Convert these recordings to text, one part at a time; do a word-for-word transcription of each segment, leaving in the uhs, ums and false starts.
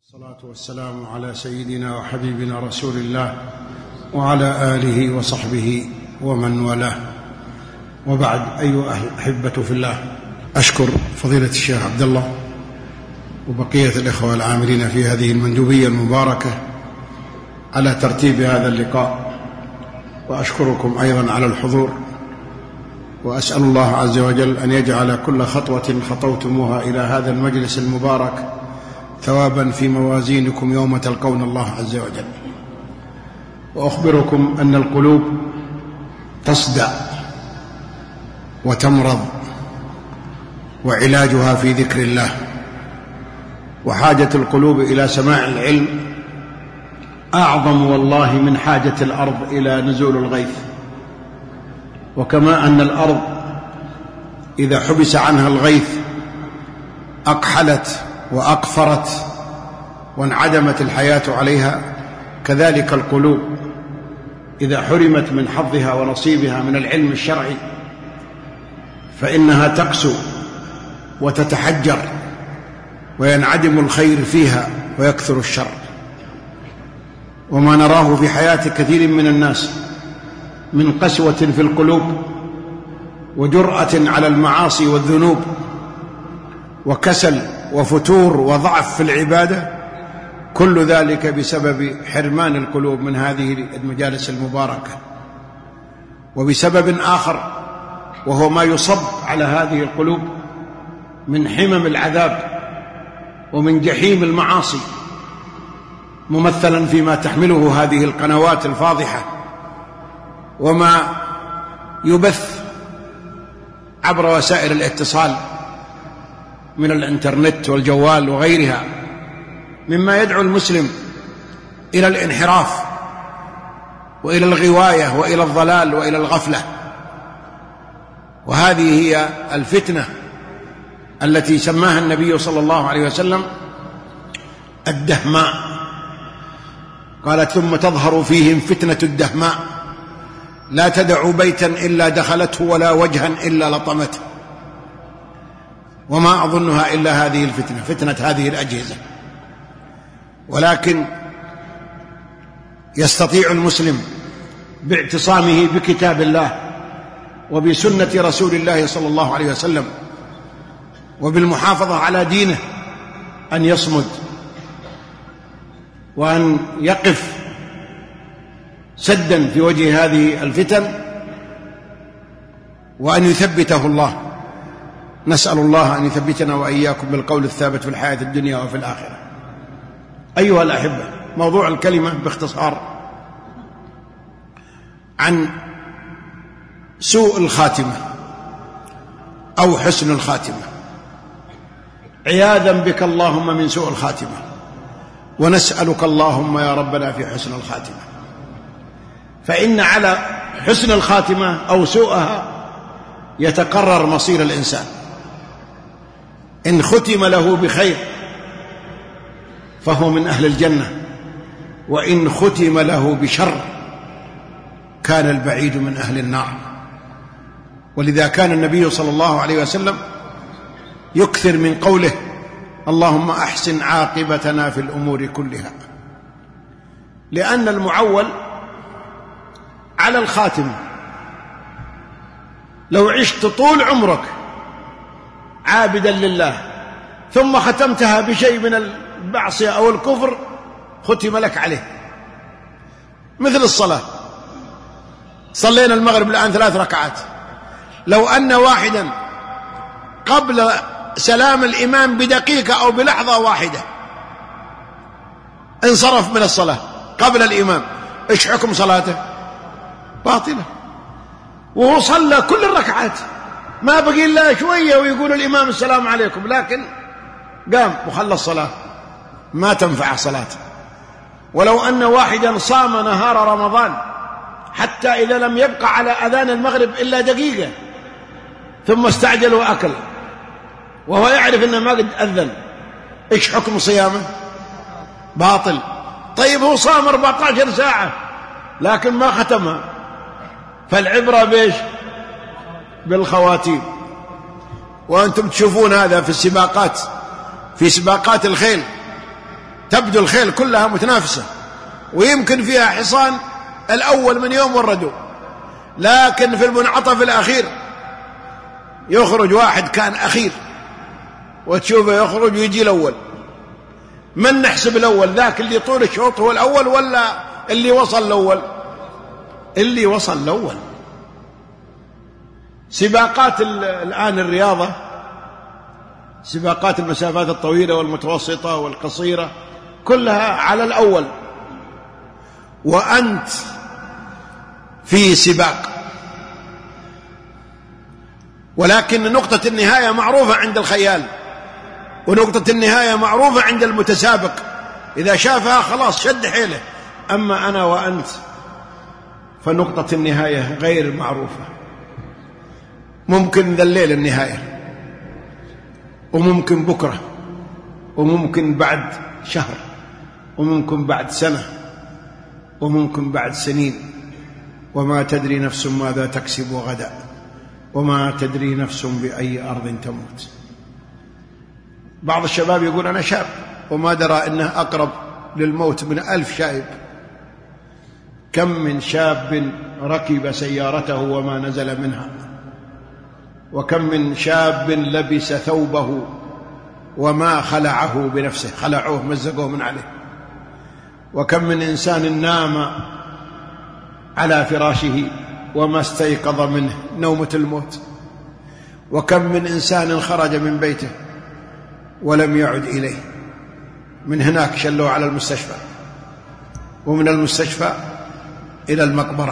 الصلاة والسلام على سيدنا وحبيبنا رسول الله وعلى آله وصحبه ومن والاه، وبعد. أيها الأحبة في الله، أشكر فضيلة الشيخ عبد الله وبقية الإخوة العاملين في هذه المندوبية المباركة على ترتيب هذا اللقاء، وأشكركم أيضا على الحضور، وأسأل الله عز وجل أن يجعل كل خطوة خطوتموها إلى هذا المجلس المبارك ثوابا في موازينكم يوم تلقون الله عز وجل. وأخبركم أن القلوب تصدع وتمرض، وعلاجها في ذكر الله، وحاجة القلوب إلى سماع العلم أعظم والله من حاجة الأرض إلى نزول الغيث. وكما أن الأرض إذا حبس عنها الغيث أقحلت وأقفرت وانعدمت الحياة عليها، كذلك القلوب إذا حرمت من حظها ونصيبها من العلم الشرعي فإنها تقسو وتتحجر، وينعدم الخير فيها ويكثر الشر. وما نراه في حياة كثير من الناس من قسوة في القلوب وجرأة على المعاصي والذنوب وكسل وفتور وضعف في العبادة، كل ذلك بسبب حرمان القلوب من هذه المجالس المباركة، وبسبب آخر وهو ما يصب على هذه القلوب من حمم العذاب ومن جحيم المعاصي، ممثلا فيما تحمله هذه القنوات الفاضحة وما يبث عبر وسائل الاتصال من الإنترنت والجوال وغيرها، مما يدعو المسلم إلى الانحراف وإلى الغواية وإلى الضلال وإلى الغفلة. وهذه هي الفتنة التي سماها النبي صلى الله عليه وسلم الدهماء. قالت: ثم تظهر فيهم فتنة الدهماء لا تدع بيتا إلا دخلته ولا وجها إلا لطمته. وما أظنها إلا هذه الفتنة، فتنة هذه الأجهزة. ولكن يستطيع المسلم باعتصامه بكتاب الله وبسنة رسول الله صلى الله عليه وسلم وبالمحافظة على دينه أن يصمد وأن يقف سدا في وجه هذه الفتن، وأن يثبته الله. نسأل الله أن يثبتنا وإياكم بالقول الثابت في الحياة الدنيا وفي الآخرة. أيها الأحبة، موضوع الكلمة باختصار عن سوء الخاتمة أو حسن الخاتمة، عياذا بك اللهم من سوء الخاتمة، ونسألك اللهم يا ربنا في حسن الخاتمة. فإن على حسن الخاتمة أو سوءها يتقرر مصير الإنسان. إن ختم له بخير فهو من أهل الجنة، وإن ختم له بشر كان البعيد من أهل النار. ولذا كان النبي صلى الله عليه وسلم يكثر من قوله: اللهم أحسن عاقبتنا في الأمور كلها. لأن المعول على الخاتمة، لو عشت طول عمرك عابدا لله ثم ختمتها بشيء من المعصية أو الكفر ختم لك عليه. مثل الصلاة، صلينا المغرب الآن ثلاث ركعات، لو أن واحدا قبل سلام الإمام بدقيقة أو بلحظة واحدة انصرف من الصلاة قبل الإمام، إيش حكم صلاته؟ باطلة. وهو صلى كل الركعات، ما بقي إلا شوية ويقول الإمام السلام عليكم، لكن قام وخلى الصلاة، ما تنفع صلاته. ولو أن واحدا صام نهار رمضان حتى إذا لم يبقى على أذان المغرب إلا دقيقة ثم استعجل وأكل وهو يعرف أنه ما قد أذن، إيش حكم صيامه؟ باطل. طيب هو صام أربعة عشر ساعة لكن ما ختمها. فالعبرة بإيش؟ بالخواتيم. وأنتم تشوفون هذا في السباقات، في سباقات الخيل، تبدو الخيل كلها متنافسة، ويمكن فيها حصان الأول من يوم وردوا، لكن في المنعطف الأخير يخرج واحد كان أخير وتشوفه يخرج ويجي الأول. من نحسب الأول؟ ذاك اللي طول الشوط هو الأول ولا اللي وصل الأول؟ اللي وصل الأول. سباقات الآن الرياضة، سباقات المسافات الطويلة والمتوسطة والقصيرة كلها على الأول، وأنت في سباق، ولكن نقطة النهاية معروفة عند الخيال، ونقطة النهاية معروفة عند المتسابق، إذا شافها خلاص شد حيله. أما أنا وأنت فنقطة النهاية غير معروفة، ممكن ذا الليل النهاية، وممكن بكرة، وممكن بعد شهر، وممكن بعد سنة، وممكن بعد سنين، وما تدري نفس ماذا تكسب غدا، وما تدري نفس بأي أرض تموت. بعض الشباب يقول أنا شاب وما درى إنه أقرب للموت من ألف شائب. كم من شاب ركب سيارته وما نزل منها، وكم من شاب لبس ثوبه وما خلعه بنفسه، خلعوه مزقوه من عليه. وكم من إنسان نام على فراشه وما استيقظ منه نومة الموت. وكم من إنسان خرج من بيته ولم يعد إليه، من هناك شلوه على المستشفى، ومن المستشفى إلى المقبرة.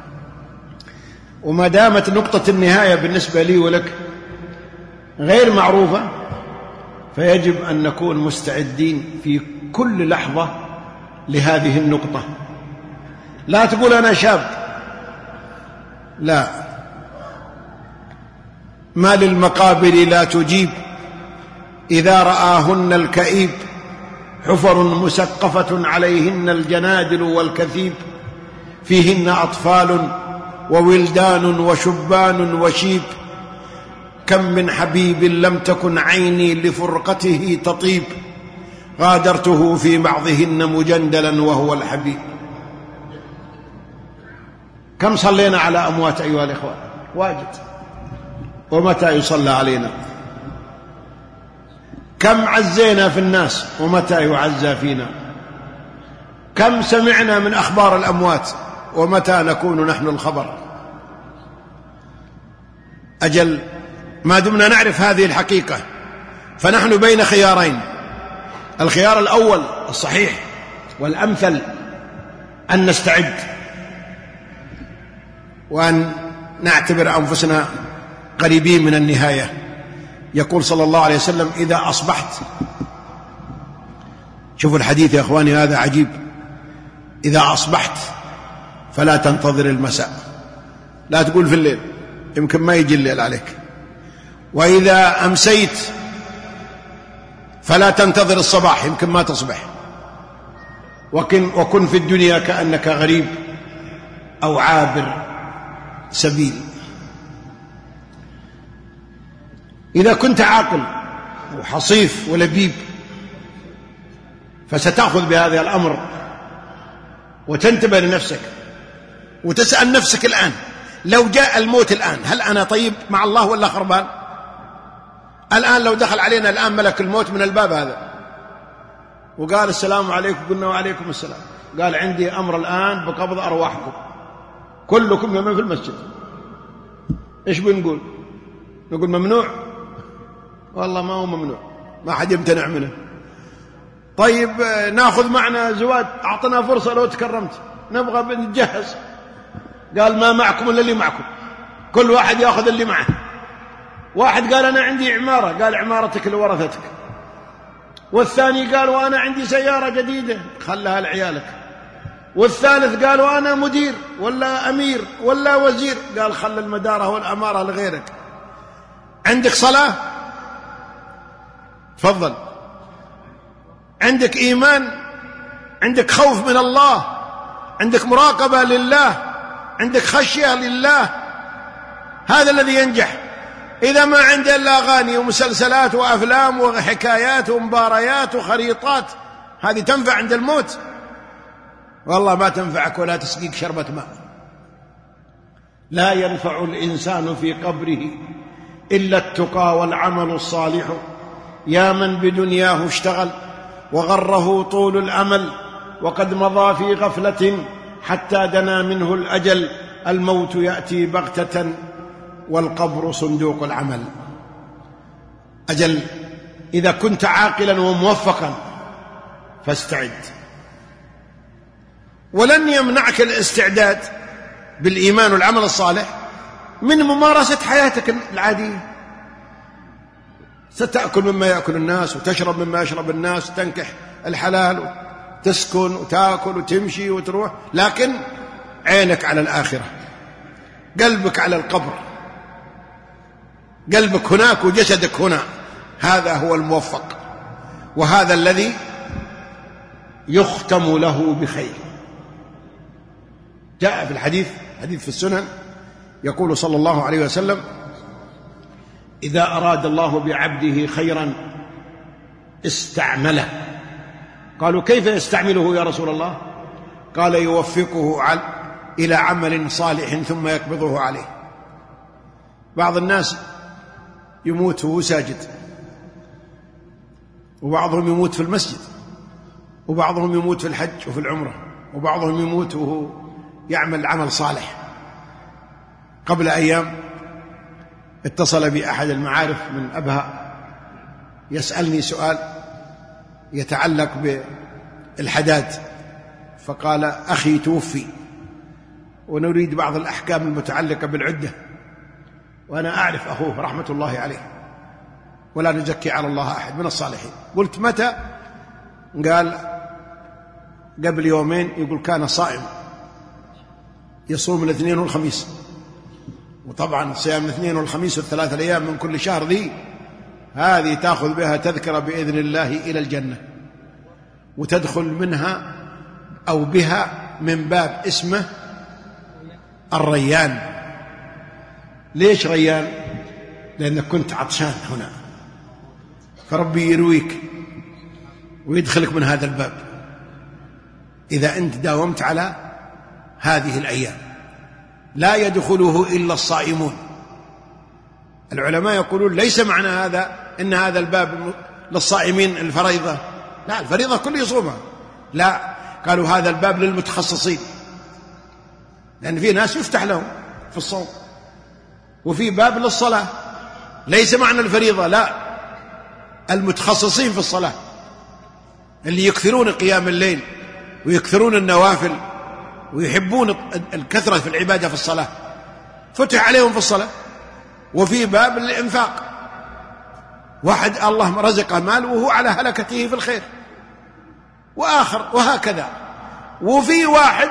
وما دامت نقطة النهاية بالنسبة لي ولك غير معروفة، فيجب أن نكون مستعدين في كل لحظة لهذه النقطة. لا تقول أنا شاب، لا، ما للمقابر لا تجيب إذا رآهن الكئيب، حفر مسقفة عليهن الجنادل والكثيب، فيهن أطفال وولدان وشبان وشيب، كم من حبيب لم تكن عيني لفرقته تطيب، غادرته في بعضهن مجندلا وهو الحبيب. كم صلينا على أموات أيها الإخوة؟ واجد. ومتى يصلى علينا؟ كم عزينا في الناس ومتى يعزى فينا؟ كم سمعنا من أخبار الأموات ومتى نكون نحن الخبر؟ أجل ما دمنا نعرف هذه الحقيقة فنحن بين خيارين. الخيار الأول الصحيح والأمثل أن نستعد وأن نعتبر أنفسنا قريبين من النهاية. يقول صلى الله عليه وسلم إذا أصبحت، شوفوا الحديث يا أخواني هذا عجيب، إذا أصبحت فلا تنتظر المساء، لا تقول في الليل يمكن ما يجي الليل عليك، وإذا أمسيت فلا تنتظر الصباح يمكن ما تصبح، وكن, وكن في الدنيا كأنك غريب أو عابر سبيل. إذا كنت عاقل وحصيف ولبيب فستأخذ بهذا الأمر وتنتبه لنفسك وتسأل نفسك الآن، لو جاء الموت الآن هل أنا طيب مع الله ولا خربان؟ الآن لو دخل علينا الآن ملك الموت من الباب هذا وقال السلام عليكم، قلنا وعليكم السلام، قال عندي أمر الآن بقبض أرواحكم كلكم يومين في المسجد، إيش بنقول؟ نقول ممنوع؟ والله ما هو ممنوع، ما حد يمتنع منه. طيب ناخذ معنا زواد، أعطنا فرصة لو تكرمت نبغى نتجهز، قال ما معكم إلا اللي معكم، كل واحد يأخذ اللي معه. واحد قال أنا عندي عمارة، قال عمارتك لورثتك. والثاني قال وأنا عندي سيارة جديدة، خلها لعيالك. والثالث قال وأنا مدير ولا أمير ولا وزير، قال خل المدارة والأمارة لغيرك. عندك صلاة؟ تفضل. عندك إيمان؟ عندك خوف من الله؟ عندك مراقبة لله؟ عندك خشية لله؟ هذا الذي ينجح. إذا ما عنده إلا أغاني ومسلسلات وأفلام وحكايات ومباريات وخريطات هذه تنفع عند الموت، والله ما تنفعك ولا تسقيك شربة ماء. لا ينفع الإنسان في قبره إلا التقى والعمل الصالح، يا من بدنياه اشتغل وغره طول الأمل، وقد مضى في غفلة حتى دنا منه الأجل، الموت يأتي بغتة والقبر صندوق العمل. أجل إذا كنت عاقلا وموفقا فاستعد، ولن يمنعك الاستعداد بالإيمان والعمل الصالح من ممارسة حياتك العادية. ستأكل مما يأكل الناس، وتشرب مما يشرب الناس، وتنكح الحلال، وتسكن وتأكل وتمشي وتروح، لكن عينك على الآخرة، قلبك على القبر، قلبك هناك وجسدك هنا. هذا هو الموفق، وهذا الذي يختم له بخير. جاء في الحديث، حديث في السنن، يقول صلى الله عليه وسلم: إذا أراد الله بعبده خيرا استعمله. قالوا: كيف يستعمله يا رسول الله؟ قال: يوفقه إلى عمل صالح ثم يقبضه عليه. بعض الناس يموت وهو ساجد، وبعضهم يموت في المسجد، وبعضهم يموت في الحج وفي العمرة، وبعضهم يموت وهو يعمل عمل صالح. قبل أيام اتصل بي أحد المعارف من أبها يسألني سؤال يتعلق بالحداد، فقال: أخي توفي ونريد بعض الأحكام المتعلقة بالعدة، وأنا أعرف أخوه رحمة الله عليه ولا نزكي على الله أحد من الصالحين. قلت: متى؟ قال: قبل يومين. يقول: كان صائم يصوم الاثنين والخميس، وطبعا صيام الاثنين والخميس والثلاثة الأيام من كل شهر ذي هذه تأخذ بها تذكرة بإذن الله إلى الجنة، وتدخل منها أو بها من باب اسمه الريان. ليش ريان؟ لأنك كنت عطشان هنا، فربي يرويك ويدخلك من هذا الباب إذا أنت داومت على هذه الأيام. لا يدخله إلا الصائمون. العلماء يقولون: ليس معنى هذا إن هذا الباب للصائمين الفريضة، لا، الفريضة كل يصومها، لا، قالوا هذا الباب للمتخصصين، لأن في ناس يفتح لهم في الصوم، وفي باب للصلاة. ليس معنى الفريضة، لا، المتخصصين في الصلاة اللي يكثرون قيام الليل ويكثرون النوافل ويحبون الكثرة في العبادة في الصلاة، فتح عليهم في الصلاة. وفي باب الإنفاق، واحد الله رزقه مال وهو على هلكته في الخير، وآخر وهكذا. وفي واحد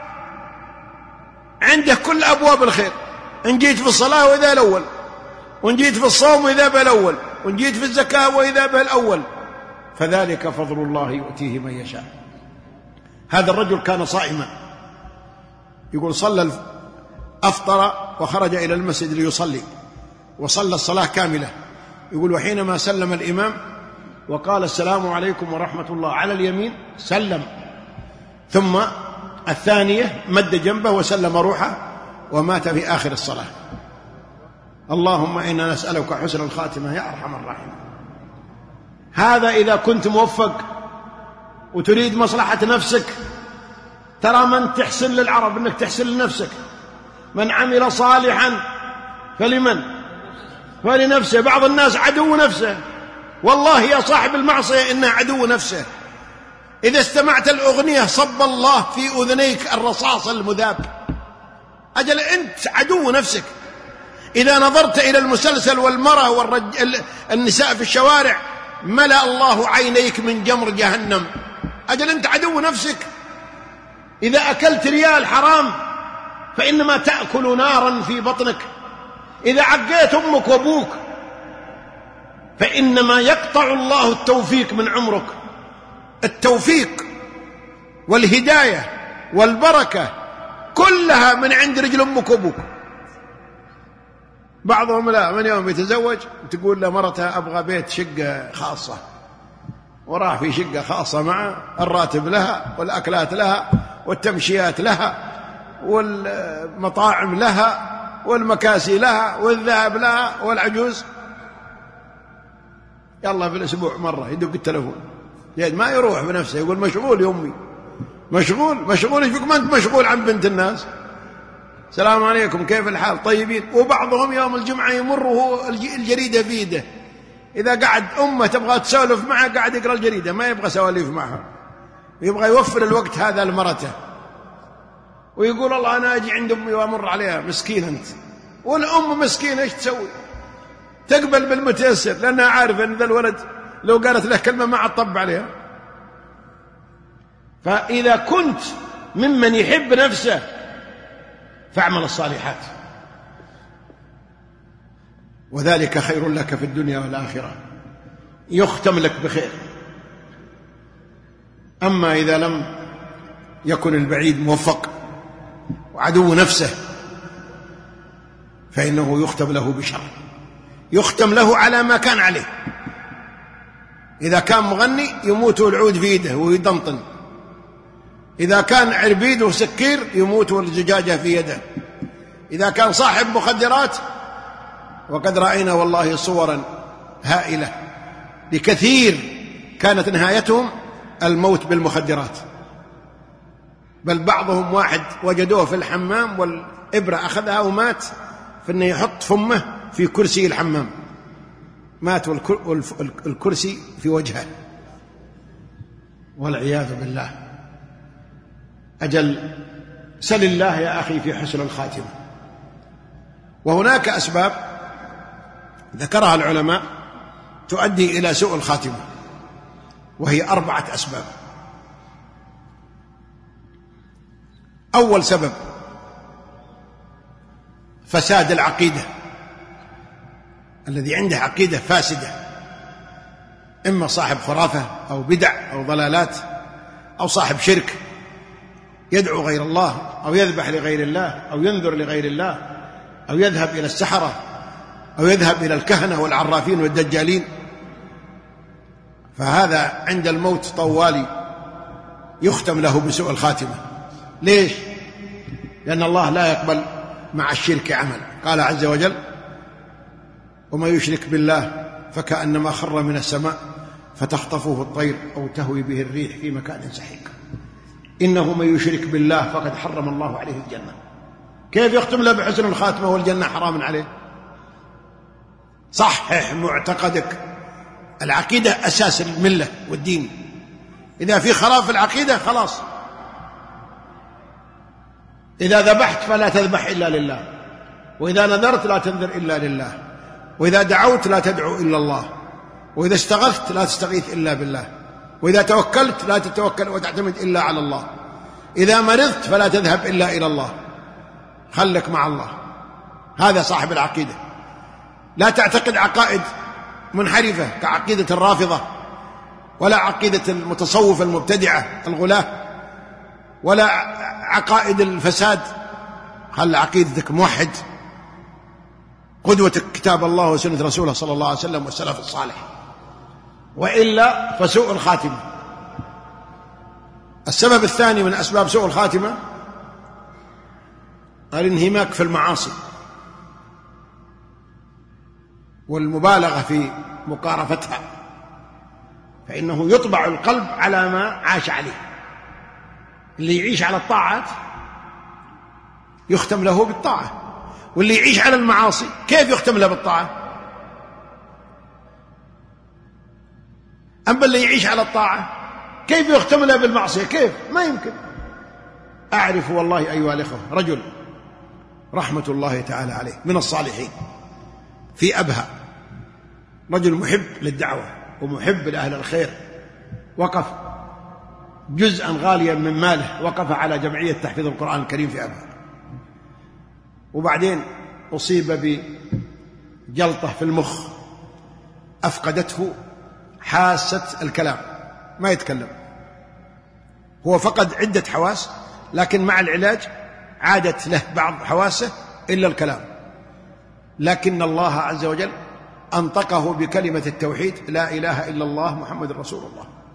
عنده كل أبواب الخير، إن جيت في الصلاة وإذا الأول، وإن جيت في الصوم وإذا بالأول، وإن جيت في الزكاة وإذا بالأول، فذلك فضل الله يؤتيه من يشاء. هذا الرجل كان صائما، يقول: صلى أفطر وخرج إلى المسجد ليصلي، وصلى الصلاة كاملة. يقول: وحينما سلم الإمام وقال: السلام عليكم ورحمة الله على اليمين، سلم، ثم الثانية مد جنبه وسلم روحه ومات في آخر الصلاة. اللهم إنا نسألك حسن الخاتمة يا أرحم الراحمين. هذا إذا كنت موفق وتريد مصلحة نفسك. ترى من تحسن للعرب أنك تحسن لنفسك. من عمل صالحا فلمن؟ فلنفسه. بعض الناس عدو نفسه، والله يا صاحب المعصية إنها عدو نفسه. إذا استمعت الأغنية صب الله في أذنيك الرصاص المذاب. أجل أنت عدو نفسك. إذا نظرت إلى المسلسل والمرأة والنساء في الشوارع ملأ الله عينيك من جمر جهنم. أجل أنت عدو نفسك. إذا أكلت ريال حرام فإنما تأكل نارا في بطنك. إذا عقيت أمك وأبوك فإنما يقطع الله التوفيق من عمرك. التوفيق والهداية والبركة كلها من عند رجل أمك وأبوك. بعضهم لا، من يوم يتزوج تقول له مرتها أبغى بيت شقة خاصة، وراح في شقة خاصة معه، الراتب لها والأكلات لها والتمشيات لها والمطاعم لها والمكاسي لها والذهب لها، والعجوز يلا في الأسبوع مرة يدق التلفون، ما يروح بنفسه، يقول مشغول يا أمي، مشغول مشغول ايش بك ما أنت مشغول عن بنت الناس. السلام عليكم كيف الحال طيبين. وبعضهم يوم الجمعة يمر وهو الجريدة في يده، إذا قعد أمه تبغى تسولف معه قاعد يقرأ الجريدة، ما يبغى سواليف معها، يبغى يوفر الوقت هذا لمرته، ويقول الله أنا أجي عند أمي وأمر عليها. مسكين أنت. والأم مسكينة إيش تسوي؟ تقبل بالمتيسر لأنها عارفة أن ذا الولد لو قالت له كلمة ما عاد طب عليها. فإذا كنت ممن يحب نفسه فاعمل الصالحات، وذلك خير لك في الدنيا والآخرة، يختم لك بخير. أما إذا لم يكن البعيد موفق وعدو نفسه فإنه يختم له بشر، يختم له على ما كان عليه. إذا كان مغني يموت العود في يده ويدنطن، إذا كان عربيد وسكير يموت الزجاجة في يده، إذا كان صاحب مخدرات، وقد رأينا والله صورا هائلة لكثير كانت نهايتهم الموت بالمخدرات، بل بعضهم واحد وجدوه في الحمام والإبرة أخذها ومات في أنه يحط فمه في كرسي الحمام، مات والكرسي في وجهه والعياذ بالله. أجل سل الله يا أخي في حسن الخاتمة. وهناك أسباب ذكرها العلماء تؤدي إلى سوء الخاتمة، وهي أربعة أسباب. أول سبب فساد العقيدة، الذي عنده عقيدة فاسدة، إما صاحب خرافة أو بدع أو ضلالات، أو صاحب شرك يدعو غير الله أو يذبح لغير الله أو ينذر لغير الله أو يذهب إلى السحرة أو يذهب إلى الكهنة والعرافين والدجالين، فهذا عند الموت طوالي يختم له بسوء الخاتمة. ليش؟ لأن الله لا يقبل مع الشرك عمل. قال عز وجل: وما يشرك بالله فكأنما خر من السماء فتخطفه الطير أو تهوي به الريح في مكان سحيق. إنه من يشرك بالله فقد حرم الله عليه الجنة. كيف يختم له بحسن الخاتمة والجنة حرام عليه؟ صحح معتقدك، العقيدة أساس الملة والدين، إذا في خلاف في العقيدة خلاص. إذا ذبحت فلا تذبح إلا لله، وإذا نذرت لا تنذر إلا لله، وإذا دعوت لا تدعو إلا الله، وإذا استغثت لا تستغيث إلا بالله، وإذا توكلت لا تتوكل وتعتمد إلا على الله، إذا مرضت فلا تذهب إلا إلى الله، خلك مع الله. هذا صاحب العقيدة. لا تعتقد عقائد منحرفة كعقيدة الرافضة، ولا عقيدة المتصوف المبتدعة الغلاة، ولا عقائد الفساد. خل عقيدتك موحد، قدوتك كتاب الله وسنة رسوله صلى الله عليه وسلم والسلف الصالح، وإلا فسوء الخاتمة. السبب الثاني من أسباب سوء الخاتمة الانهماك في المعاصي والمبالغة في مقارفتها، فإنه يطبع القلب على ما عاش عليه. اللي يعيش على الطاعات يختم له بالطاعة، واللي يعيش على المعاصي كيف يختم له بالطاعة؟ أما اللي يعيش على الطاعة كيف يختم له بالمعصية؟ كيف؟ ما يمكن. أعرف والله أيها الأخوة رجل رحمة الله تعالى عليه من الصالحين في أبها، رجل محب للدعوة ومحب لأهل الخير، وقف جزءا غاليا من ماله، وقف على جمعية تحفيظ القرآن الكريم في أبها، وبعدين أصيب بجلطة في المخ أفقدته حاسة الكلام، ما يتكلم. هو فقد عدة حواس، لكن مع العلاج عادت له بعض حواسه إلا الكلام. لكن الله عز وجل أنطقه بكلمة التوحيد: لا إله إلا الله محمد رسول الله.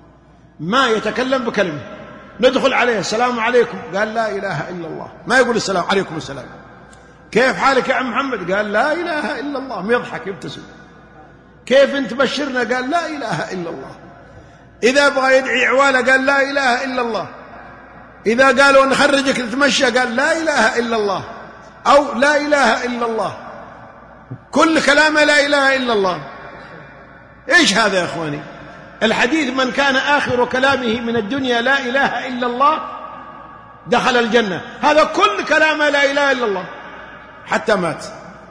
ما يتكلم بكلمة. ندخل عليه السلام عليكم، قال لا إله إلا الله، ما يقول السلام عليكم السلام. كيف حالك يا عم محمد؟ قال لا إله إلا الله، يضحك يبتسم. كيف أنت بشرنا؟ قال لا إله إلا الله. إذا بغى يدعي عوالة قال لا إله إلا الله. إذا قالوا نخرجك تتمشى قال لا إله إلا الله، أو لا إله إلا الله. كل كلامه لا إله إلا الله. إيش هذا يا أخواني؟ الحديث من كان آخر كلامه من الدنيا لا إله إلا الله دخل الجنة. هذا كل كلامه لا إله إلا الله حتى مات.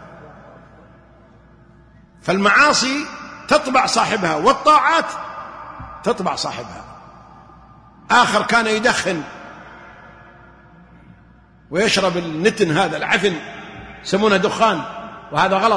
فالمعاصي تطبع صاحبها والطاعات تطبع صاحبها. آخر كان يدخن ويشرب النتن، هذا العفن يسمونه دخان، وهذا غلط،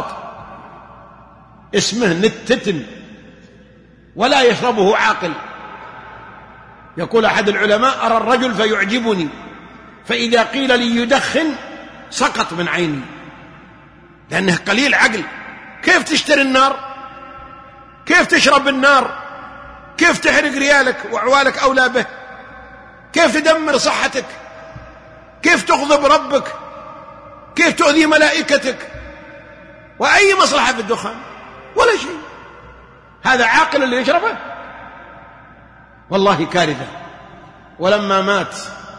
اسمه نتتن ولا يشربه عاقل. يقول أحد العلماء أرى الرجل فيعجبني، فإذا قيل لي يدخن سقط من عيني، لأنه قليل عقل. كيف تشتري النار؟ كيف تشرب النار؟ كيف تحرق ريالك وعوالك أولى به؟ كيف تدمر صحتك؟ كيف تغضب ربك؟ كيف تؤذي ملائكتك؟ وأي مصلحة في الدخان؟ ولا شيء. هذا عاقل اللي يشربه؟ والله كارثة. ولما مات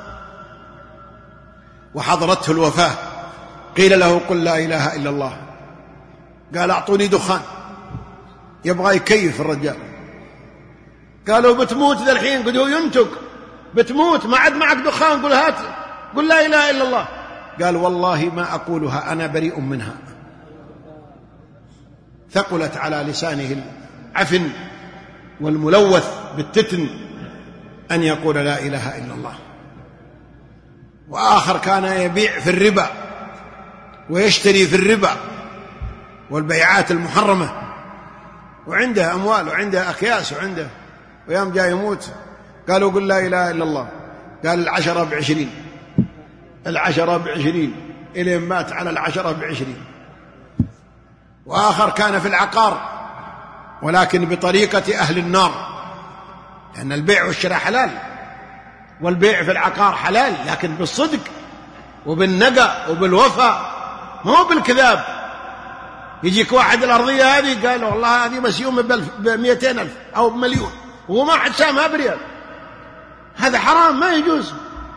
وحضرته الوفاة قيل له قل لا إله إلا الله، قال أعطوني دخان. يبغى يكيف الرجال. قالوا بتموت ذا الحين، قدوا ينتق بتموت، ما عاد معك دخان، قل هات، قل لا إله إلا الله. قال والله ما أقولها، أنا بريء منها. ثقلت على لسانه العفن والملوث بالتتن أن يقول لا إله إلا الله. وآخر كان يبيع في الربا ويشتري في الربا والبيعات المحرمة، وعنده أموال وعنده أكياس وعنده، ويوم جاء يموت قالوا قل لا إله إلا الله، قال العشرة بعشرين، العشرة بعشرين، إلى مات على العشرة بعشرين. وآخر كان في العقار ولكن بطريقة أهل النار، لأن البيع والشراء حلال، والبيع في العقار حلال، لكن بالصدق وبالنقى وبالوفاء، مو بالكذاب. يجيك واحد الأرضية هذه قال والله هذه مسيومة بمئتين ألف أو بمليون، وهو ما حد سامها بريال. هذا حرام، ما يجوز.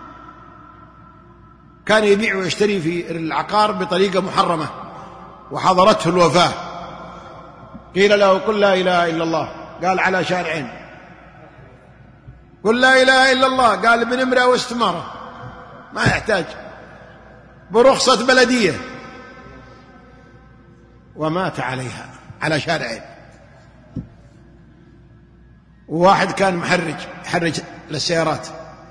كان يبيع ويشتري في العقار بطريقة محرمة، وحضرته الوفاة قيل له قل لا إله إلا الله، قال على شارعين. قل لا إله إلا الله، قال بنمرة واستمارة، ما يحتاج، برخصة بلدية، ومات عليها على شارعين. وواحد كان محرج يحرج للسيارات،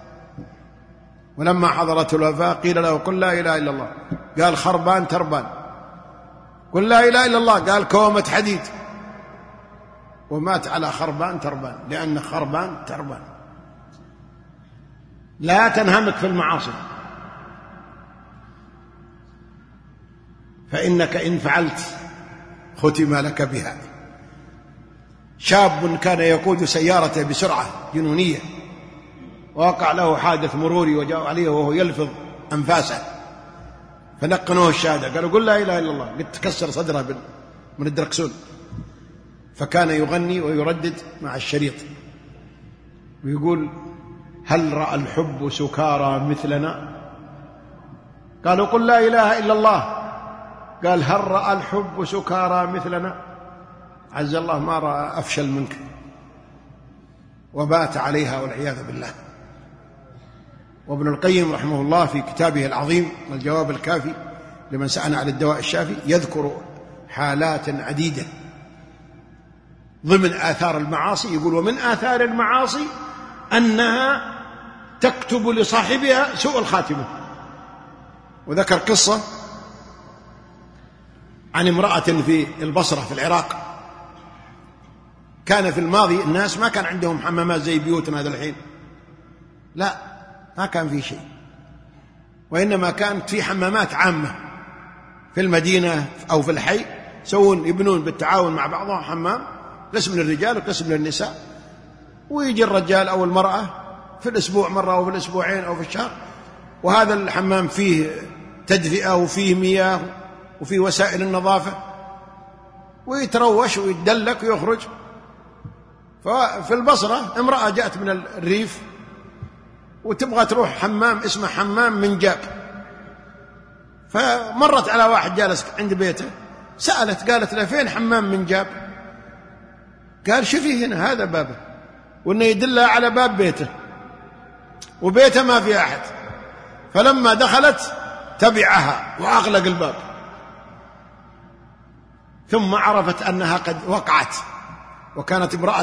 ولما حضرته الوفاة قيل له قل لا إله إلا الله، قال خربان تربان. قل لا إله إلا الله، قال كومة حديد، ومات على خربان تربان، لأن خربان تربان. لا تنهمك في المعاصي، فإنك إن فعلت ختم لك بها. شاب كان يقود سيارته بسرعة جنونية، ووقع له حادث مروري وجاء عليه وهو يلفظ أنفاسه، فنقنوه الشهادة، قالوا قل لا إله إلا الله، قد تكسر صدره من الدركسون. فكان يغني ويردد مع الشريط ويقول هل رأى الحب سكارى مثلنا؟ قالوا قل لا إله إلا الله، قال هل رأى الحب سكارى مثلنا؟ عز الله ما رأى أفشل منك، وبات عليها والعياذ بالله. وابن القيم رحمه الله في كتابه العظيم الجواب الكافي لمن سأل عن الدواء الشافي يذكر حالات عديدة ضمن آثار المعاصي. يقول ومن آثار المعاصي أنها تكتب لصاحبها سوء الخاتمة. وذكر قصة عن امرأة في البصرة في العراق. كان في الماضي الناس ما كان عندهم حمامات زي بيوتنا هذا الحين، لا، ما كان في شيء، وإنما كانت في حمامات عامة في المدينة أو في الحي، يسوون يبنون بالتعاون مع بعضهم حمام، قسم للرجال وقسم للنساء، ويجي الرجال أو المرأة في الأسبوع مرة أو في الأسبوعين أو في الشهر، وهذا الحمام فيه تدفئة وفيه مياه وفيه وسائل النظافة، ويتروش ويتدلك ويخرج. ففي البصرة امرأة جاءت من الريف وتبغى تروح حمام اسمه حمام منجاب، فمرت على واحد جالس عند بيته، سألت قالت له فين حمام منجاب؟ قال شوفي هنا هذا بابه، وإنه يدلها على باب بيته، وبيته ما في أحد. فلما دخلت تبعها وأغلق الباب، ثم عرفت أنها قد وقعت، وكانت امرأة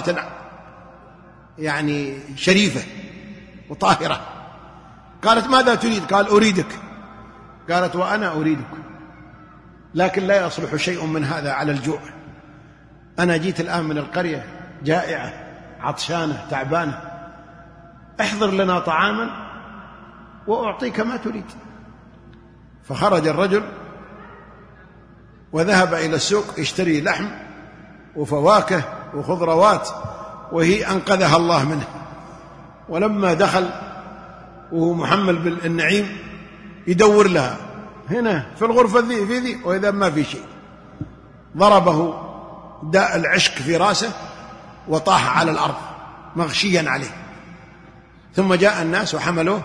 يعني شريفة وطاهرة. قالت ماذا تريد؟ قال أريدك. قالت وأنا أريدك، لكن لا يصلح شيء من هذا على الجوع. أنا جيت الآن من القرية جائعة عطشانة تعبانة، احضر لنا طعاما وأعطيك ما تريد. فخرج الرجل وذهب إلى السوق يشتري لحم وفواكه وخضروات، وهي أنقذها الله منه. ولما دخل وهو محمل بالنعيم يدور لها هنا في الغرفة ذي في ذي، وإذا ما في شيء. ضربه داء العشق في راسه وطاح على الأرض مغشيا عليه. ثم جاء الناس وحملوه،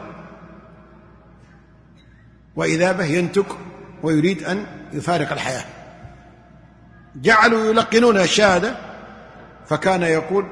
وإذا به ينتك ويريد أن يفارق الحياة. جعلوا يلقنون الشهادة، فكان يقول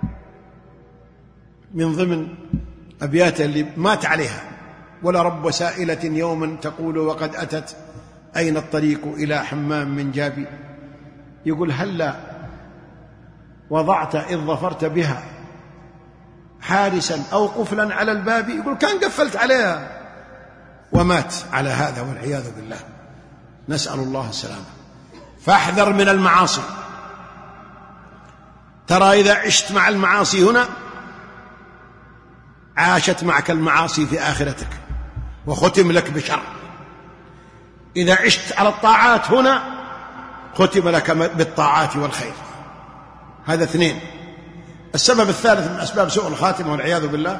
من ضمن أبياته اللي مات عليها: ولا رب سائلة يوما تقول وقد أتت أين الطريق إلى حمام من جابي. يقول هلا وضعت إذ ظفرت بها حارسا أو قفلا على الباب. يقول كان قفلت عليها، ومات على هذا والعياذ بالله، نسأل الله السلامة. فاحذر من المعاصي. ترى إذا عشت مع المعاصي هنا عاشت معك المعاصي في آخرتك وختم لك بشر. إذا عشت على الطاعات هنا ختم لك بالطاعات والخير. هذا اثنين. السبب الثالث من أسباب سوء الخاتمة والعياذ بالله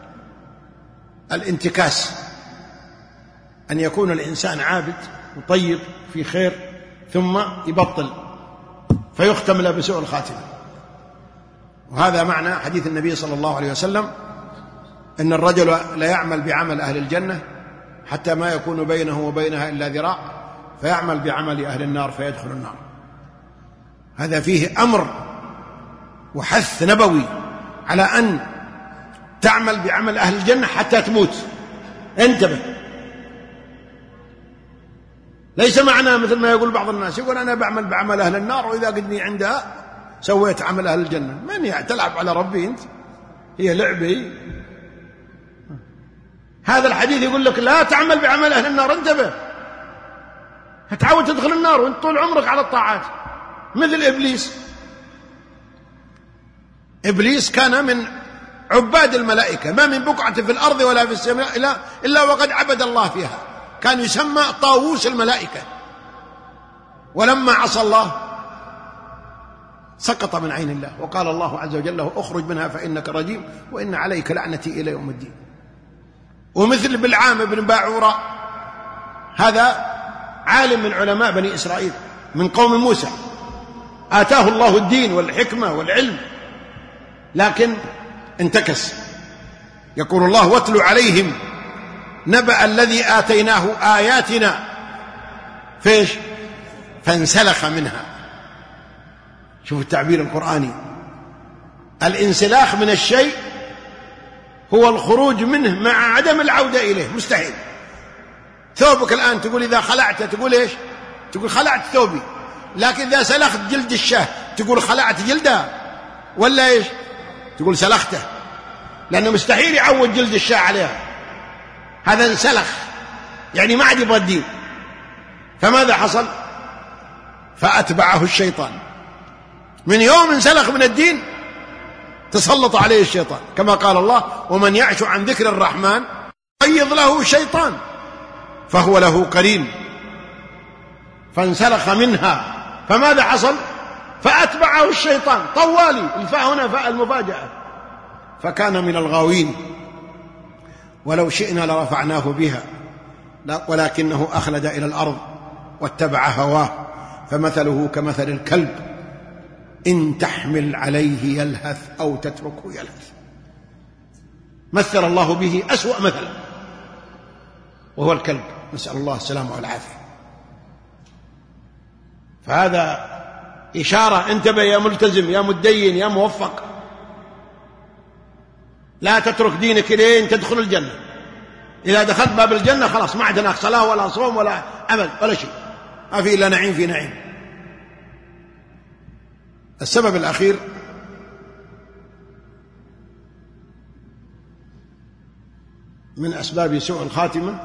الانتكاس، أن يكون الإنسان عابد وطيب في خير ثم يبطل فيختم له بسوء الخاتمة. وهذا معنى حديث النبي صلى الله عليه وسلم إن الرجل لا يعمل بعمل أهل الجنة حتى ما يكون بينه وبينها إلا ذراع، فيعمل بعمل أهل النار فيدخل النار. هذا فيه أمر وحث نبوي على أن تعمل بعمل أهل الجنة حتى تموت. انتبه، ليس معناه مثل ما يقول بعض الناس، يقول أنا بعمل بعمل أهل النار وإذا قدني عندها سويت عمل أهل الجنة. من يعني تلعب على ربي أنت؟ هي لعبة. هذا الحديث يقول لك لا تعمل بعمل أهل النار. انتبه، هتعود تدخل النار وانت طول عمرك على الطاعات، مثل إبليس. إبليس كان من عباد الملائكة، ما من بقعة في الأرض ولا في السماء إلا, إلا وقد عبد الله فيها، كان يسمى طاووس الملائكة. ولما عصى الله سقط من عين الله، وقال الله عز وجل له اخرج منها فإنك رجيم وإن عليك لعنتي إلى يوم الدين. ومثل بلعام بن باعورة، هذا عالم من علماء بني إسرائيل من قوم موسى، آتاه الله الدين والحكمة والعلم، لكن انتكس. يقول الله واتل عليهم نبأ الذي آتيناه آياتنا فيش فانسلخ منها. شوف التعبير القرآني، الانسلاخ من الشيء هو الخروج منه مع عدم العودة إليه، مستحيل. ثوبك الآن تقول إذا خلعت تقول إيش؟ تقول خلعت ثوبي، لكن إذا سلخت جلد الشاه تقول خلعت جلدها ولا إيش؟ تقول سلخته، لأنه مستحيل يعود جلد الشاه عليها. هذا انسلخ، يعني ما عاد يبغى الدين. فماذا حصل؟ فأتبعه الشيطان. من يوم انسلخ من الدين تسلط عليه الشيطان، كما قال الله ومن يعش عن ذكر الرحمن قيض له الشيطان فهو له قرين. فانسلخ منها، فماذا حصل؟ فأتبعه الشيطان. طوالي، الفاء هنا فاء المفاجأة، فكان من الغاوين، ولو شئنا لرفعناه بها ولكنه أخلد إلى الأرض واتبع هواه فمثله كمثل الكلب إن تحمل عليه يلهث أو تتركه يلهث. مثل الله به أسوأ مثل وهو الكلب، نسأل الله السلامة والعافية. فهذا إشارة، انتبه يا ملتزم يا متدين يا موفق، لا تترك دينك لين تدخل الجنة. إذا دخلت باب الجنة خلاص ما عاد هناك صلاة ولا صوم ولا عمل ولا شيء، ما في إلا نعيم في نعيم. السبب الأخير من أسباب سوء الخاتمة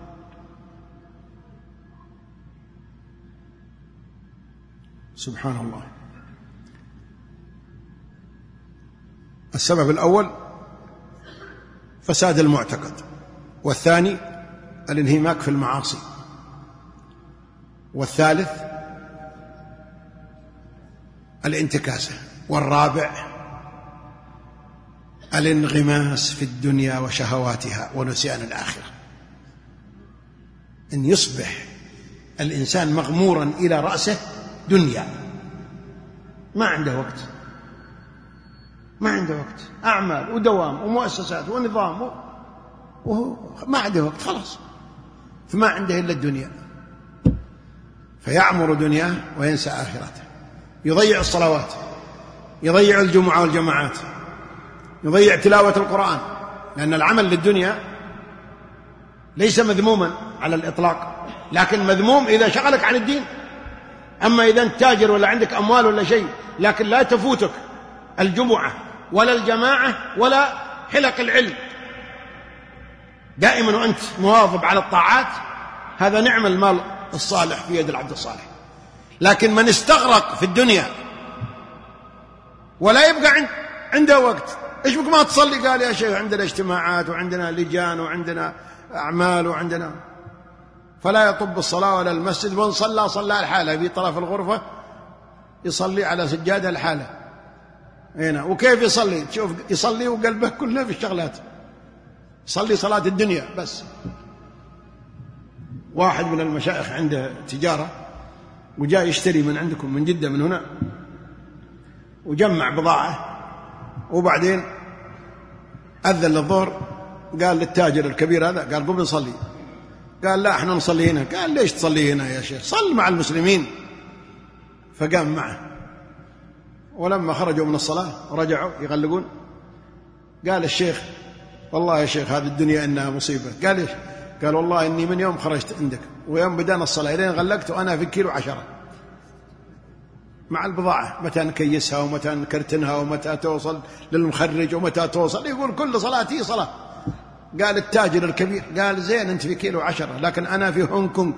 سبحان الله. السبب الأول فساد المعتقد، والثاني الانهماك في المعاصي، والثالث الانتكاسة، والرابع الانغماس في الدنيا وشهواتها ونسيان الآخرة. أن يصبح الإنسان مغمورا إلى رأسه دنيا، ما عنده وقت، ما عنده وقت، أعمال ودوام ومؤسسات ونظام وهو ما عنده وقت خلاص، فما عنده إلا الدنيا، فيعمر دنياه وينسى آخرته، يضيع الصلوات، يضيع الجمعة والجماعات، يضيع تلاوة القرآن، لأن العمل للدنيا ليس مذموما على الإطلاق، لكن مذموم إذا شغلك عن الدين. أما إذا أنت تاجر ولا عندك أموال ولا شيء لكن لا تفوتك الجمعة ولا الجماعة ولا حلق العلم، دائما وأنت مواظب على الطاعات، هذا نعم المال الصالح في يد العبد الصالح. لكن من استغرق في الدنيا ولا يبقى عنده وقت، إيش بك ما تصلي؟ قال يا شيخ عندنا اجتماعات وعندنا لجان وعندنا أعمال وعندنا، فلا يطب الصلاة ولا المسجد، وإن صلى صلى الحالة في طرف الغرفة، يصلي على سجادة الحالة هنا. وكيف يصلي؟ تشوف يصلي وقلبه كله في الشغلات، يصلي صلاة الدنيا بس. واحد من المشايخ عنده تجارة وجاء يشتري من عندكم من جدة من هنا، وجمع بضاعة، وبعدين أذن للظهر، قال للتاجر الكبير هذا، قال قم نصلي. قال لا احنا نصلي هنا. قال ليش تصلي هنا يا شيخ؟ صل مع المسلمين. فقام معه، ولما خرجوا من الصلاة ورجعوا يغلقون، قال الشيخ والله يا شيخ هذه الدنيا إنها مصيبة. قال إيش؟ قال والله إني من يوم خرجت عندك ويوم بدأنا الصلاة إلين غلقت وأنا في كيلو عشرة مع البضاعة، متى نكيسها ومتى نكرتنها ومتى توصل للمخرج ومتى توصل، يقول كل صلاتي صلاة. قال التاجر الكبير، قال زين أنت في كيلو عشرة لكن أنا في هونغ كونغ.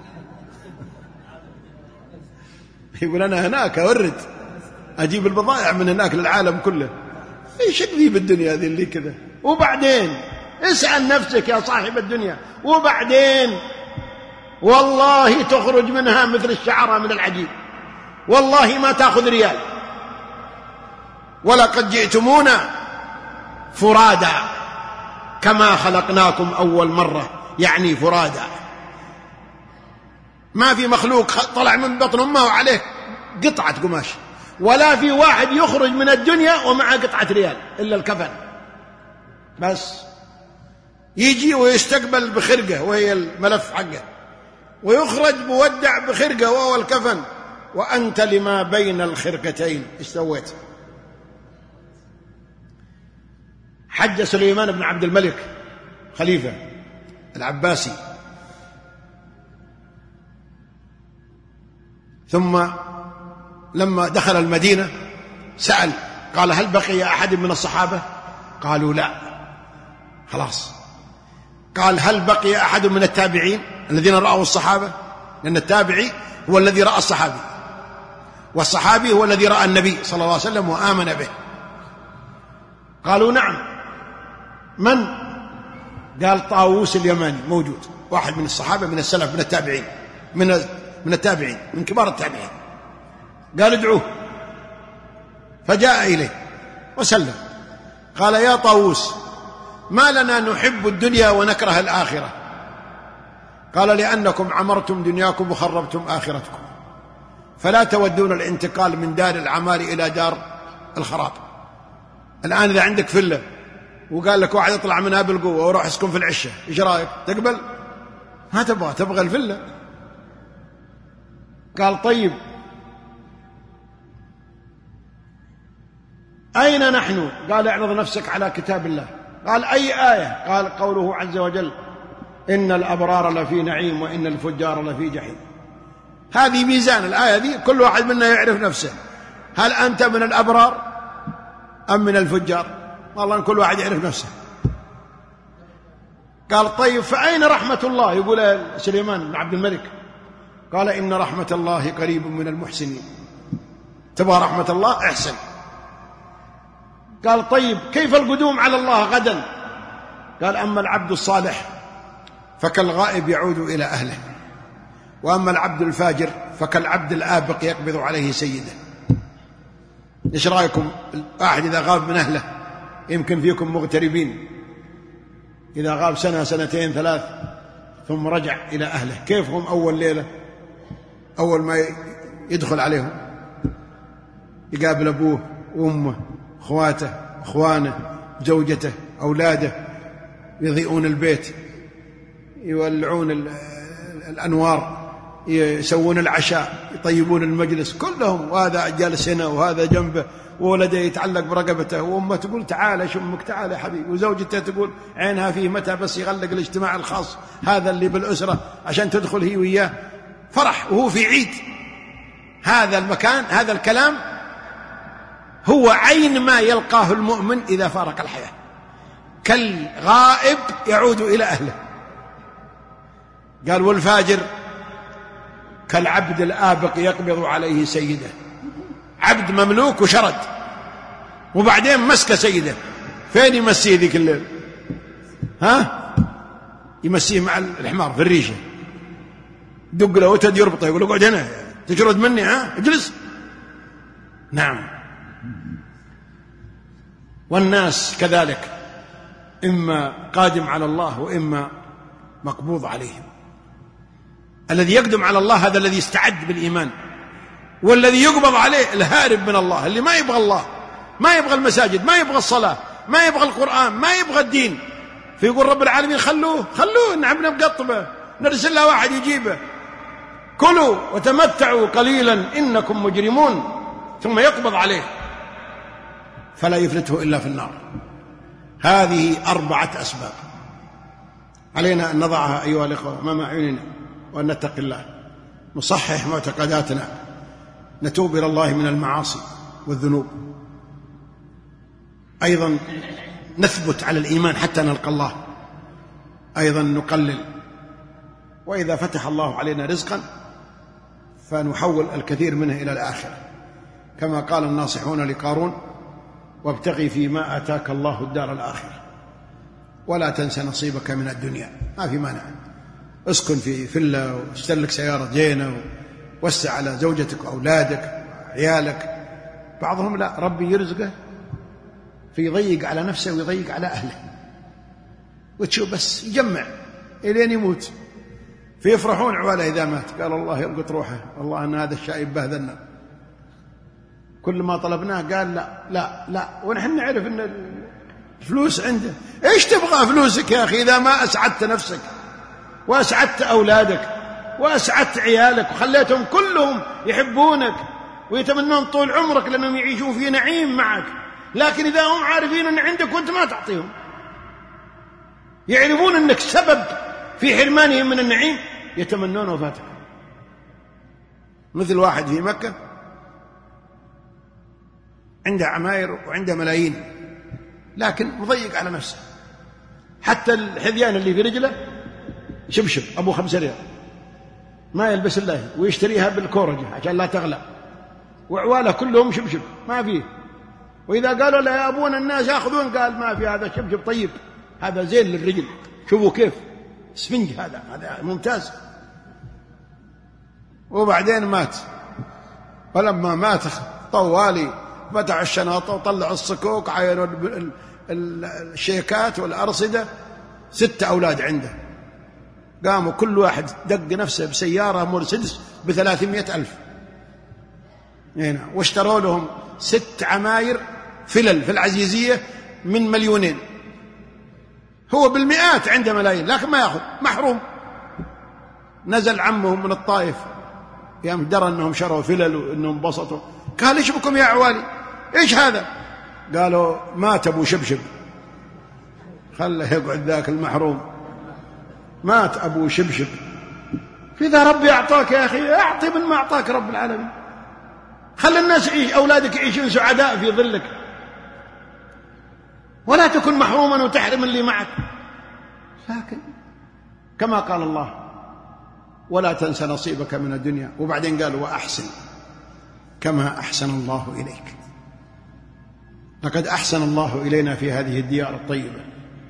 يقول أنا هناك أورد أجيب البضائع من هناك للعالم كله. إيش ذي بالدنيا ذي اللي كذا؟ وبعدين اسأل نفسك يا صاحب الدنيا، وبعدين والله تخرج منها مثل الشعرة من العجيب، والله ما تأخذ ريال. ولقد جئتمونا فرادا كما خلقناكم أول مرة، يعني فرادا. ما في مخلوق طلع من بطن أمه وعليه قطعة قماش، ولا في واحد يخرج من الدنيا ومعه قطعة ريال إلا الكفن بس. يجي ويستقبل بخرقة وهي الملف حقه، ويخرج مودع بخرقة وهو الكفن، وأنت لما بين الخرقتين إيش سويت؟ حج سليمان بن عبد الملك خليفة العباسي، ثم لما دخل المدينة سأل، قال هل بقي أحد من الصحابة؟ قالوا لا، خلاص. قال هل بقي أحد من التابعين الذين رأوا الصحابة؟ لأن التابعي هو الذي رأى الصحابي، والصحابي هو الذي رأى النبي صلى الله عليه وسلم وآمن به. قالوا نعم. من؟ قال طاووس اليماني موجود، واحد من الصحابة من السلف من التابعين من من التابعين من كبار التابعين. قال ادعوه، فجاء إليه وسلم. قال يا طاووس ما لنا نحب الدنيا ونكره الآخرة؟ قال لأنكم عمرتم دنياكم وخربتم آخرتكم، فلا تودون الانتقال من دار العمار إلى دار الخراب. الآن إذا عندك فلة وقال لك واحد يطلع منها بالقوة وروح اسكن في العشة، إيش رأيك؟ تقبل؟ ما تبغى، تبغى الفلة. قال طيب أين نحن؟ قال اعرض نفسك على كتاب الله. قال أي آية؟ قال قوله عز وجل إن الأبرار لفي نعيم وإن الفجار لفي جحيم. هذه ميزان الآية دي، كل واحد منا يعرف نفسه، هل أنت من الأبرار أم من الفجار؟ والله أن كل واحد يعرف نفسه. قال طيب فأين رحمة الله؟ يقول سليمان بن عبد الملك. قال إن رحمة الله قريب من المحسنين. تبغى رحمة الله؟ احسن. قال طيب كيف القدوم على الله غدا؟ قال أما العبد الصالح فكالغائب يعود إلى أهله، وأما العبد الفاجر فكالعبد الآبق يقبض عليه سيده. إيش رأيكم؟ واحد إذا غاب من أهله، يمكن فيكم مغتربين، إذا غاب سنة سنتين ثلاث ثم رجع إلى أهله، كيف هم أول ليلة أول ما يدخل عليهم؟ يقابل أبوه وأمه، أخواته، أخوانه، زوجته، أولاده، يضيئون البيت، يولعون الأنوار، يسوون العشاء، يطيبون المجلس كلهم، وهذا جالس هنا وهذا جنبه، وولده يتعلق برقبته، وأمه تقول تعال ايش أمك، تعال يا حبيبي، وزوجته تقول عينها فيه متى بس يغلق الاجتماع الخاص هذا اللي بالأسرة عشان تدخل هي وياه، فرح وهو في عيد. هذا المكان، هذا الكلام هو عين ما يلقاه المؤمن إذا فارق الحياة، كالغائب يعود إلى أهله. قال والفاجر كالعبد الآبق يقبض عليه سيده، عبد مملوك وشرد وبعدين مسك سيده، فين يمسيه ذيك الليل؟ ها؟ يمسيه مع الحمار في الريشة، دق له وتد يربطه، يقول له اقعد هنا تجرد مني، ها اجلس. نعم. والناس كذلك، إما قادم على الله وإما مقبوض عليهم. الذي يقدم على الله هذا الذي يستعد بالإيمان، والذي يقبض عليه الهارب من الله، اللي ما يبغى الله، ما يبغى المساجد، ما يبغى الصلاة، ما يبغى القرآن، ما يبغى الدين، فيقول رب العالمين خلوه خلوه نعم بقطبه، نرسل له واحد يجيبه، كلوا وتمتعوا قليلا إنكم مجرمون، ثم يقبض عليه فلا يفلته إلا في النار. هذه أربعة أسباب علينا أن نضعها أيها الأخوة أمام أعيننا، وأن نتقي الله، نصحح معتقداتنا، نتوب إلى الله من المعاصي والذنوب، أيضا نثبت على الإيمان حتى نلقى الله، أيضا نقلل، وإذا فتح الله علينا رزقا فنحول الكثير منه إلى الآخرة، كما قال الناصحون لقارون وابتغي فيما آتاك الله الدار الآخرة ولا تنس نصيبك من الدنيا. ما في مانع، اسكن في فيلا واستلك سيارة زينة، ووسع على زوجتك وأولادك وعيالك. بعضهم لا، ربي يرزقه فيضيق على نفسه ويضيق على أهله، وتشوف بس يجمع إلين يموت، فيفرحون عواله إذا مات، قال الله يلقط روحه، والله أن هذا الشايب بهذلنا، كل ما طلبناه قال لا لا لا، ونحن نعرف أن الفلوس عنده. إيش تبغى فلوسك يا أخي إذا ما أسعدت نفسك وأسعدت أولادك وأسعدت عيالك وخليتهم كلهم يحبونك ويتمنون طول عمرك لأنهم يعيشون في نعيم معك، لكن إذا هم عارفين أن عندك وأنت ما تعطيهم، يعرفون أنك سبب في حرمانهم من النعيم، يتمنون وفاتك. مثل واحد في مكة عنده عماير وعنده ملايين، لكن مضيق على نفسه، حتى الحذيان اللي في رجله شبشب أبو خمسة ريال ما يلبس الله، ويشتريها بالكورجة عشان لا تغلى، وعواله كلهم شبشب ما فيه، وإذا قالوا له يا أبونا الناس يأخذون، قال ما في، هذا شبشب طيب، هذا زين للرجل، شوفوا كيف سفنج، هذا هذا ممتاز. وبعدين مات، ولما مات طوالي فتح الشنطة وطلع الصكوك، عينوا الشيكات والأرصدة ستة أولاد عنده، قاموا كل واحد دق نفسه بسيارة مرسيدس بثلاثمائة ألف هنا، واشتروا لهم ست عماير فلل في العزيزية من مليونين. هو بالمئات عنده ملايين لكن ما يأخذ، محروم. نزل عمهم من الطائف يوم درى أنهم شروا فلل وأنهم انبسطوا، قال إيش بكم يا عوالي، إيش هذا؟ قالوا مات أبو شبشب. خله يقعد ذاك المحروم، مات أبو شبشب. فإذا ربي أعطاك يا أخي أعطي من ما أعطاك رب العالمين، خلي الناس يعيش، أولادك يعيشون سعداء في ظلك، ولا تكن محروما وتحرم اللي معك. لكن كما قال الله ولا تنس نصيبك من الدنيا، وبعدين قال وأحسن كما أحسن الله إليك. لقد أحسن الله إلينا في هذه الديار الطيبة.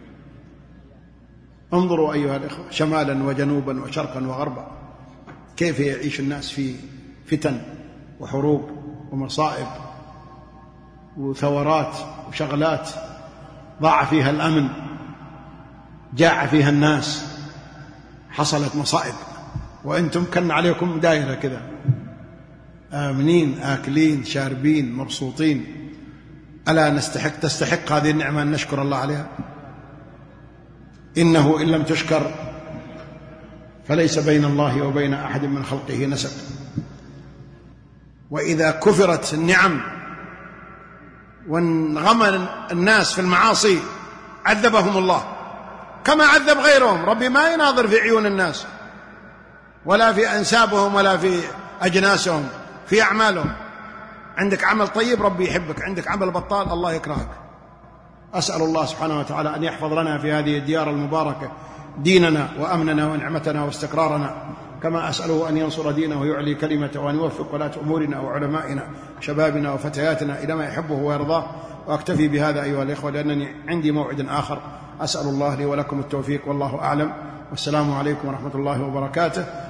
انظروا أيها الإخوة شمالا وجنوبا وشرقا وغربا كيف يعيش الناس في فتن وحروب ومصائب وثورات وشغلات، ضاع فيها الأمن، جاع فيها الناس، حصلت مصائب، وأنتم كن عليكم دائرة كذا آمنين آكلين شاربين مبسوطين. ألا نستحق تستحق هذه النعمة أن نشكر الله عليها؟ إنه إن لم تشكر فليس بين الله وبين أحد من خلقه نسب. وإذا كفرت النعم وانغمر الناس في المعاصي عذبهم الله كما عذب غيرهم. ربي ما يناظر في عيون الناس ولا في أنسابهم ولا في أجناسهم، في أعمالهم. عندك عمل طيب ربي يحبك، عندك عمل بطال الله يكرهك. أسأل الله سبحانه وتعالى أن يحفظ لنا في هذه الديار المباركة ديننا وأمننا ونعمتنا واستقرارنا، كما أسأله أن ينصر دينه ويعلي كلمته، وأن يوفق ولاة أمورنا وعلمائنا شبابنا وفتياتنا إلى ما يحبه ويرضاه. وأكتفي بهذا أيها الإخوة لأنني عندي موعد آخر. أسأل الله لي ولكم التوفيق والله أعلم، والسلام عليكم ورحمة الله وبركاته.